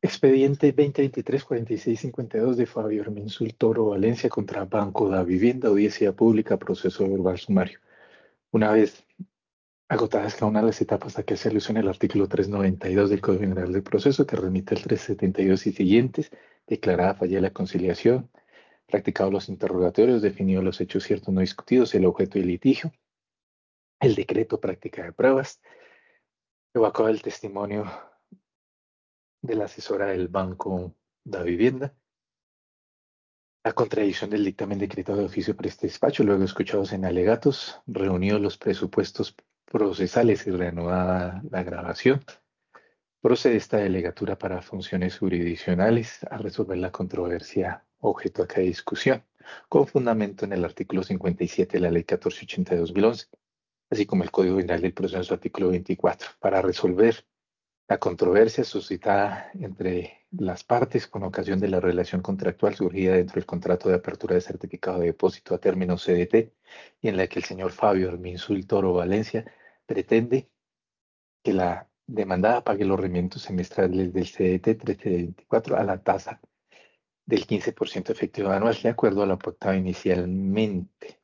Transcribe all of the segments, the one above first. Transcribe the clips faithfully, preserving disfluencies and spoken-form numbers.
Expediente veinte veintitrés cuarenta y seis cincuenta y dos de Fabio Herminsul Toro Valencia contra Banco da Vivienda, audiencia pública, proceso verbal sumario. Una vez agotadas cada una de las etapas a que se alusión el artículo trescientos noventa y dos del Código General del Proceso, que remite al trescientos setenta y dos y siguientes, declarada fallida la conciliación, practicado los interrogatorios, definido los hechos ciertos no discutidos, el objeto del litigio, el decreto práctica de pruebas, evacado el testimonio de la asesora del Banco da Vivienda, la contradicción del dictamen decretado de oficio por este despacho, luego escuchados en alegatos, reunidos los presupuestos procesales y reanudada la grabación, procede esta delegatura para funciones jurisdiccionales a resolver la controversia objeto a cada discusión, con fundamento en el artículo cincuenta y siete de la Ley catorce ochenta de dos mil once, así como el Código General del Proceso en su artículo veinticuatro, para resolver la controversia suscitada entre las partes con ocasión de la relación contractual surgida dentro del contrato de apertura de certificado de depósito a término C D T y en la que el señor Fabio Arminsul Toro Valencia pretende que la demandada pague los rendimientos semestrales del C D T trece veinticuatro a la tasa del quince por ciento efectivo anual, de acuerdo a lo pactado inicialmente.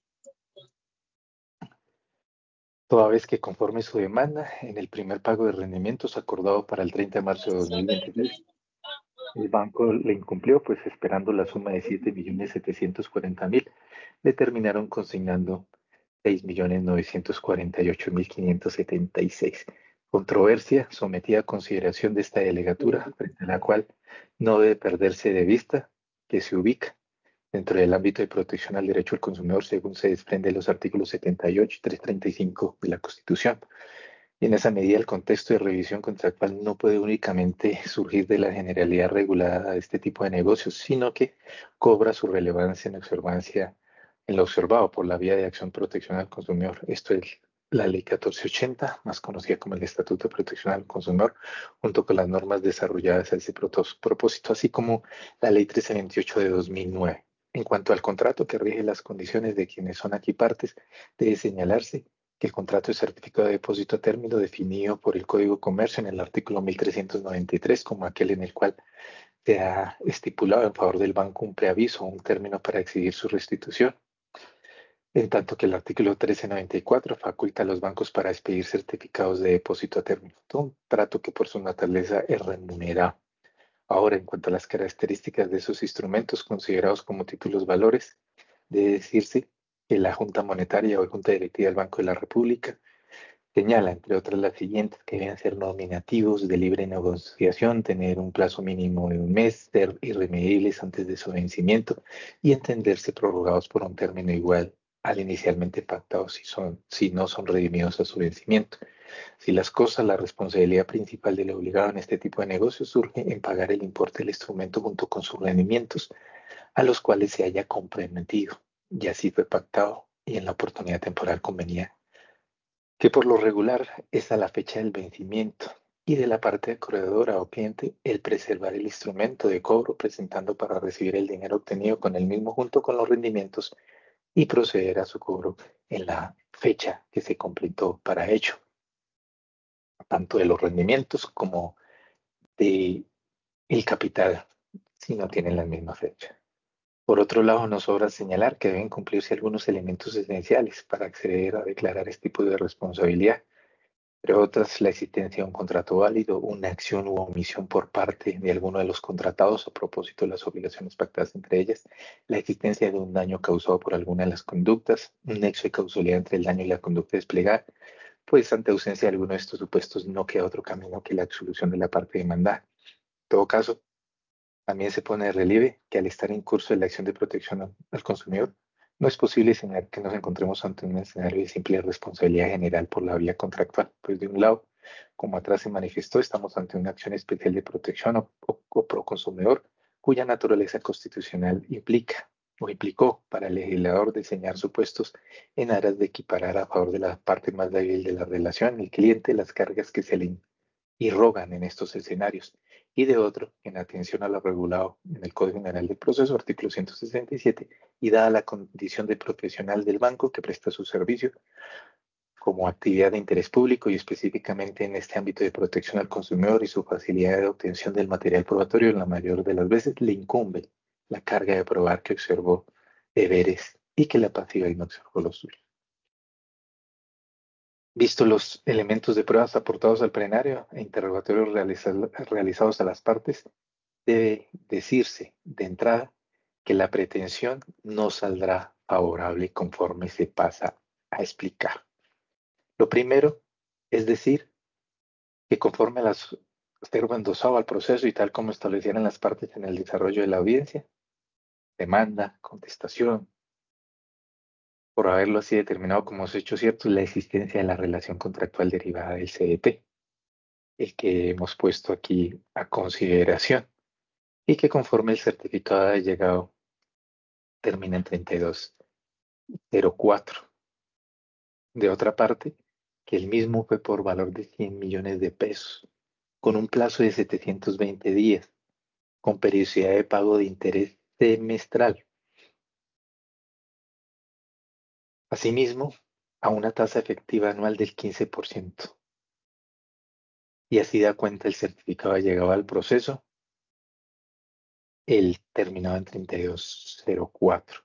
Toda vez que conforme su demanda, en el primer pago de rendimientos acordado para el treinta de marzo de dos mil veintitrés, el banco le incumplió, pues esperando la suma de siete millones setecientos cuarenta mil, le terminaron consignando seis millones novecientos cuarenta y ocho mil quinientos setenta y seis. Controversia sometida a consideración de esta delegatura, frente a la cual no debe perderse de vista que se ubica dentro del ámbito de protección al derecho del consumidor, según se desprende de los artículos setenta y ocho y trescientos treinta y cinco de la Constitución. Y en esa medida, el contexto de revisión contractual no puede únicamente surgir de la generalidad regulada de este tipo de negocios, sino que cobra su relevancia en observancia en lo observado por la vía de acción protección al consumidor. Esto es la Ley catorce ochenta, más conocida como el Estatuto de Protección al Consumidor, junto con las normas desarrolladas a ese propósito, así como la Ley trece veintiocho de dos mil nueve. En cuanto al contrato que rige las condiciones de quienes son aquí partes, debe señalarse que el contrato de certificado de depósito a término definido por el Código de Comercio en el artículo mil trescientos noventa y tres como aquel en el cual se ha estipulado en favor del banco un preaviso o un término para exigir su restitución, en tanto que el artículo trescientos noventa y cuatro faculta a los bancos para expedir certificados de depósito a término, todo un trato que por su naturaleza es remunerado. Ahora, en cuanto a las características de esos instrumentos considerados como títulos valores, debe decirse que la Junta Monetaria o Junta Directiva del Banco de la República señala, entre otras, las siguientes, que deben ser nominativos de libre negociación, tener un plazo mínimo de un mes, ser irremediables antes de su vencimiento y entenderse prorrogados por un término igual al inicialmente pactado si, son, si no son redimidos a su vencimiento. Si las cosas, la responsabilidad principal del obligado en este tipo de negocios surge en pagar el importe del instrumento junto con sus rendimientos, a los cuales se haya comprometido, y así fue pactado y en la oportunidad temporal convenida, que por lo regular es a la fecha del vencimiento, y de la parte acreedora o cliente el preservar el instrumento de cobro presentando para recibir el dinero obtenido con el mismo junto con los rendimientos y proceder a su cobro en la fecha que se completó para ello, tanto de los rendimientos como de el capital, si no tienen la misma fecha. Por otro lado, nos sobra señalar que deben cumplirse algunos elementos esenciales para acceder a declarar este tipo de responsabilidad, entre otras, la existencia de un contrato válido, una acción u omisión por parte de alguno de los contratados a propósito de las obligaciones pactadas entre ellas, la existencia de un daño causado por alguna de las conductas, un nexo de causalidad entre el daño y la conducta desplegada, pues ante ausencia de alguno de estos supuestos no queda otro camino que la absolución de la parte demandada. En todo caso, también se pone de relieve que al estar en curso de la acción de protección al, al consumidor, no es posible señalar que nos encontremos ante un escenario de simple responsabilidad general por la vía contractual, pues de un lado, como atrás se manifestó, estamos ante una acción especial de protección o, o, o pro consumidor, cuya naturaleza constitucional implica o implicó para el legislador diseñar supuestos en aras de equiparar a favor de la parte más débil de la relación, el cliente, las cargas que se le y rogan en estos escenarios, y de otro, en atención a lo regulado en el Código General del Proceso, artículo ciento sesenta y siete, y dada la condición de profesional del banco que presta su servicio, como actividad de interés público y específicamente en este ámbito de protección al consumidor y su facilidad de obtención del material probatorio, en la mayor de las veces le incumbe la carga de probar que observó deberes y que la pasiva y no observó los suyos. Visto los elementos de pruebas aportados al plenario e interrogatorios realiza- realizados a las partes, debe decirse de entrada que la pretensión no saldrá favorable conforme se pasa a explicar. Lo primero es decir que conforme a las observa endosado al proceso y tal como establecieran las partes en el desarrollo de la audiencia, demanda, contestación, por haberlo así determinado como hecho cierto la existencia de la relación contractual derivada del C D T, el que hemos puesto aquí a consideración, y que conforme el certificado de llegado termina en treinta y dos cero cuatro. De otra parte, que el mismo fue por valor de cien millones de pesos, con un plazo de setecientos veinte días, con periodicidad de pago de interés semestral. Asimismo, a una tasa efectiva anual del quince por ciento. Y así da cuenta el certificado de llegado al proceso, el terminado en treinta y dos cero cuatro.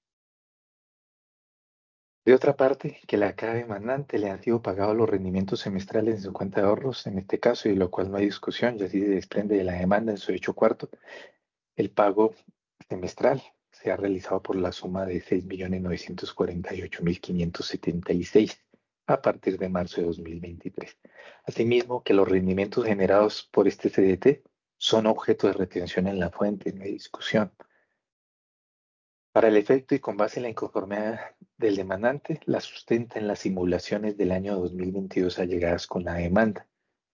De otra parte, que la cada demandante le han sido pagados los rendimientos semestrales en su cuenta de ahorros, en este caso, y lo cual no hay discusión, y así se desprende de la demanda en su hecho cuarto, el pago semestral se ha realizado por la suma de seis millones novecientos cuarenta y ocho mil quinientos setenta y seis a partir de marzo de dos mil veintitrés. Asimismo, que los rendimientos generados por este C D T son objeto de retención en la fuente, no hay discusión. Para el efecto y con base en la inconformidad del demandante, la sustenta en las simulaciones del año dos mil veintidós allegadas con la demanda,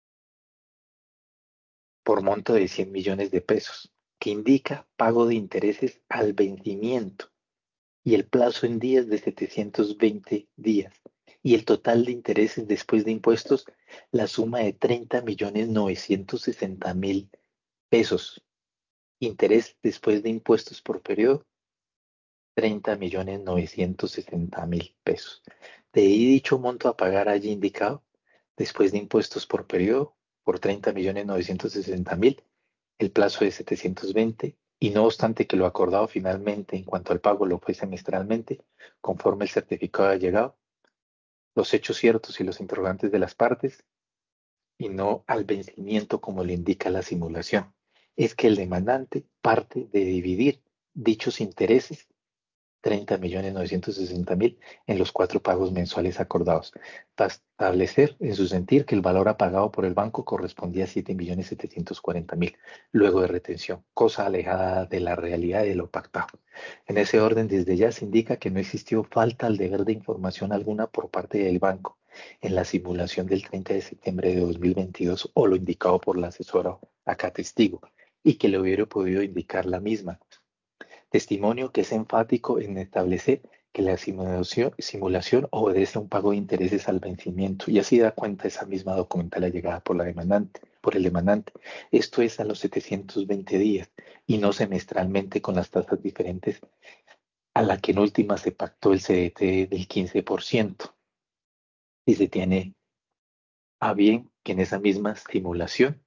por monto de cien millones de pesos, que indica pago de intereses al vencimiento y el plazo en días de setecientos veinte días, y el total de intereses después de impuestos, la suma de treinta millones novecientos sesenta mil pesos. Interés después de impuestos por periodo, treinta millones novecientos sesenta mil pesos. De ahí dicho monto a pagar allí indicado, después de impuestos por periodo, por treinta millones novecientos sesenta mil, el plazo de setecientos veinte, y no obstante que lo acordado finalmente en cuanto al pago lo fue semestralmente, conforme el certificado de llegado, los hechos ciertos y los interrogantes de las partes, y no al vencimiento como le indica la simulación, es que el demandante parte de dividir dichos intereses treinta millones novecientos sesenta mil en los cuatro pagos mensuales acordados, para establecer en su sentir que el valor apagado por el banco correspondía a siete millones setecientos cuarenta mil, luego de retención, cosa alejada de la realidad y de lo pactado. En ese orden, desde ya se indica que no existió falta al deber de información alguna por parte del banco en la simulación del treinta de septiembre de dos mil veintidós o lo indicado por la asesora acá testigo, y que le hubiera podido indicar la misma. Testimonio que es enfático en establecer que la simulación, simulación obedece a un pago de intereses al vencimiento, y así da cuenta esa misma documental llegada por la demandante, por el demandante. Esto es a los setecientos veinte días y no semestralmente con las tasas diferentes a la que en última se pactó el C D T del quince por ciento. Y se tiene a bien que en esa misma simulación,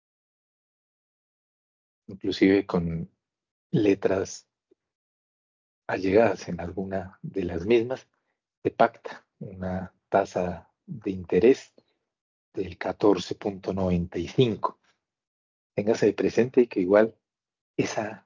inclusive con letras allegadas en alguna de las mismas, se pacta una tasa de interés del catorce punto noventa y cinco. Téngase de presente que igual esa,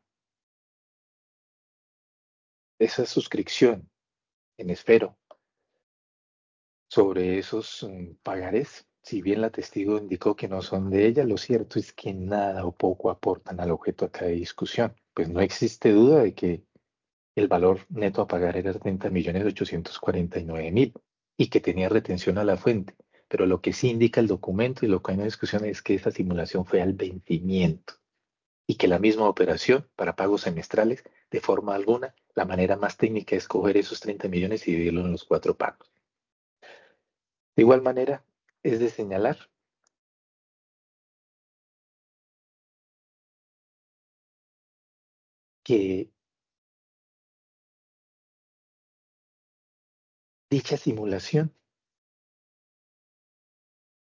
esa suscripción en esfero sobre esos um, pagarés, si bien la testigo indicó que no son de ella, lo cierto es que nada o poco aportan al objeto acá de discusión, pues no existe duda de que el valor neto a pagar era treinta millones ochocientos cuarenta y nueve mil y que tenía retención a la fuente. Pero lo que sí indica el documento y lo que hay en discusión es que esa simulación fue al vencimiento y que la misma operación para pagos semestrales, de forma alguna, la manera más técnica es coger esos treinta millones y dividirlos en los cuatro pagos. De igual manera, es de señalar que dicha simulación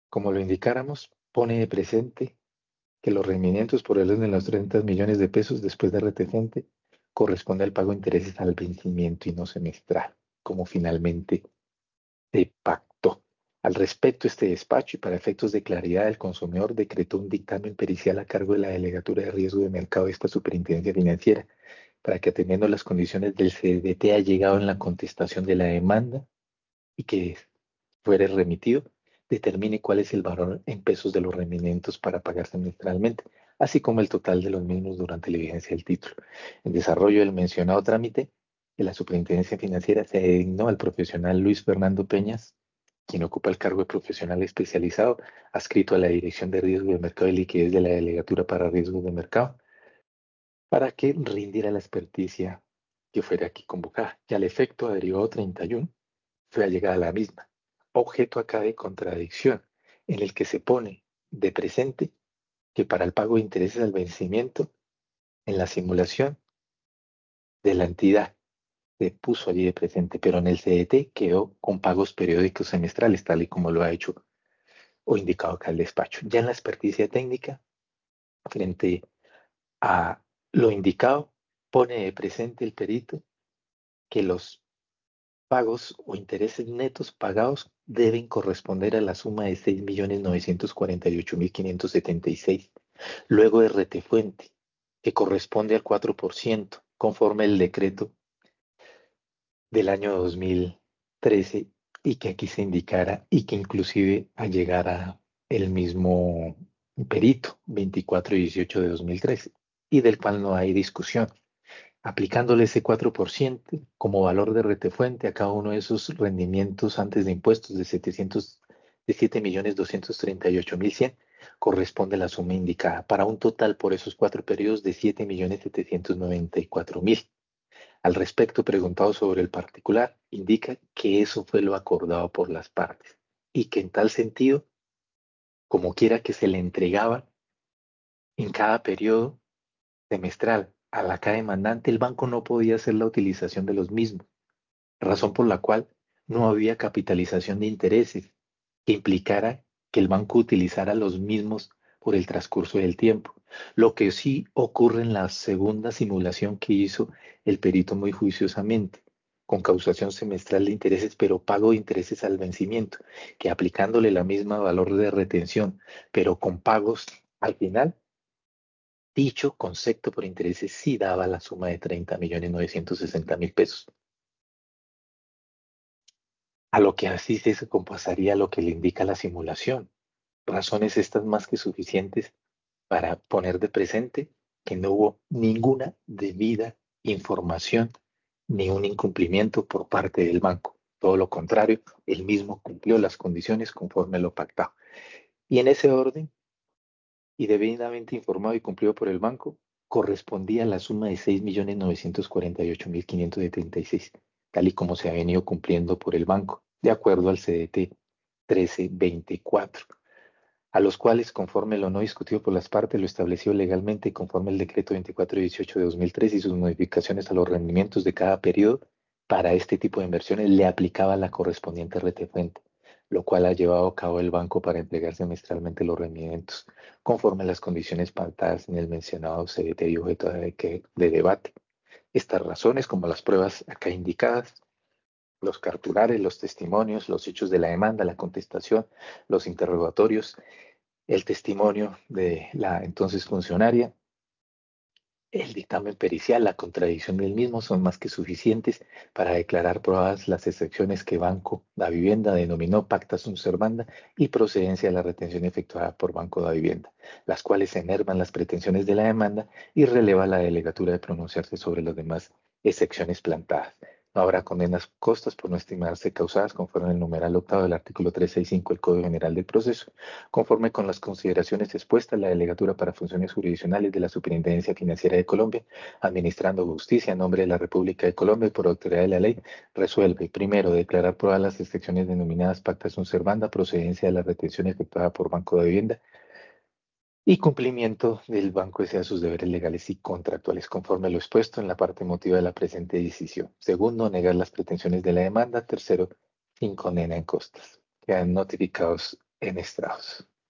Como lo indicáramos, pone de presente que los rendimientos por el orden de los treinta millones de pesos después de retención corresponde al pago de intereses al vencimiento y no semestral, como finalmente se pactó. Al respecto, este despacho y para efectos de claridad, el consumidor decretó un dictamen pericial a cargo de la Delegatura de Riesgo de Mercado de esta Superintendencia Financiera para que atendiendo las condiciones del C D T ha llegado en la contestación de la demanda y que fuere remitido, determine cuál es el valor en pesos de los rendimientos para pagar semestralmente, así como el total de los mismos durante la vigencia del título. En desarrollo del mencionado trámite, de la Superintendencia Financiera se designó al profesional Luis Fernando Peñas, quien ocupa el cargo de profesional especializado adscrito a la Dirección de Riesgo de Mercado y Liquidez de la Delegatura para Riesgos de Mercado, para que rindiera la experticia que fuera aquí convocada. Y al efecto, derivado treinta y uno fue allegada la misma, objeto acá de contradicción, en el que se pone de presente que para el pago de intereses al vencimiento, en la simulación de la entidad se puso allí de presente, pero en el C D T quedó con pagos periódicos semestrales, tal y como lo ha hecho o indicado acá el despacho. Ya en la experticia técnica, frente a lo indicado, pone de presente el perito que los pagos o intereses netos pagados deben corresponder a la suma de seis millones novecientos cuarenta y ocho mil quinientos setenta y seis, luego de retefuente, que corresponde al cuatro por ciento, conforme el decreto del año dos mil trece y que aquí se indicara y que inclusive allegara el mismo perito veinticuatro y dieciocho de dos mil trece y del cual no hay discusión, aplicándole ese cuatro por ciento como valor de retefuente a cada uno de esos rendimientos antes de impuestos de setecientos, de siete millones doscientos treinta y ocho mil cien, corresponde la suma indicada para un total por esos cuatro periodos de siete millones setecientos noventa y cuatro mil. Al respecto, preguntado sobre el particular, indica que eso fue lo acordado por las partes y que en tal sentido, como quiera que se le entregaba en cada periodo semestral a la cada demandante, el banco no podía hacer la utilización de los mismos, razón por la cual no había capitalización de intereses que implicara que el banco utilizara los mismos por el transcurso del tiempo. Lo que sí ocurre en la segunda simulación que hizo el perito muy juiciosamente, con causación semestral de intereses, pero pago de intereses al vencimiento, que aplicándole la misma valor de retención, pero con pagos al final, dicho concepto por intereses sí daba la suma de treinta millones novecientos sesenta mil pesos. A lo que así se compasaría a lo que le indica la simulación. Razones estas más que suficientes para poner de presente que no hubo ninguna debida información ni un incumplimiento por parte del banco. Todo lo contrario, él mismo cumplió las condiciones conforme lo pactado. Y en ese orden, y debidamente informado y cumplido por el banco, correspondía a la suma de seis millones novecientos cuarenta y ocho mil quinientos setenta y seis, tal y como se ha venido cumpliendo por el banco, de acuerdo al C D T trece veinticuatro, a los cuales, conforme lo no discutido por las partes, lo establecido legalmente conforme el decreto veinticuatro dieciocho de dos mil tres y sus modificaciones a los rendimientos de cada periodo, para este tipo de inversiones le aplicaba la correspondiente retefuente, lo cual ha llevado a cabo el banco para entregar semestralmente los rendimientos, conforme a las condiciones pactadas en el mencionado C D T y objeto de, que- de debate. Estas razones, como las pruebas acá indicadas, los cartulares, los testimonios, los hechos de la demanda, la contestación, los interrogatorios, el testimonio de la entonces funcionaria, el dictamen pericial, la contradicción del mismo son más que suficientes para declarar probadas las excepciones que Banco da Vivienda denominó pacta sunt servanda y procedencia de la retención efectuada por Banco da Vivienda, las cuales enervan las pretensiones de la demanda y releva la delegatura de pronunciarse sobre las demás excepciones plantadas. No habrá condenas costas por no estimarse causadas conforme al numeral octavo del artículo trescientos sesenta y cinco del Código General del Proceso. Conforme con las consideraciones expuestas, la Delegatura para Funciones Jurisdiccionales de la Superintendencia Financiera de Colombia, administrando justicia en nombre de la República de Colombia y por autoridad de la ley, resuelve, primero, declarar probadas las excepciones denominadas pacta sunt servanda, procedencia de la retención efectuada por Banco de Vivienda y cumplimiento del banco de sus deberes legales y contractuales, conforme a lo expuesto en la parte emotiva de la presente decisión. Segundo, negar las pretensiones de la demanda. Tercero, sin condena en costas. Quedan notificados en estrados.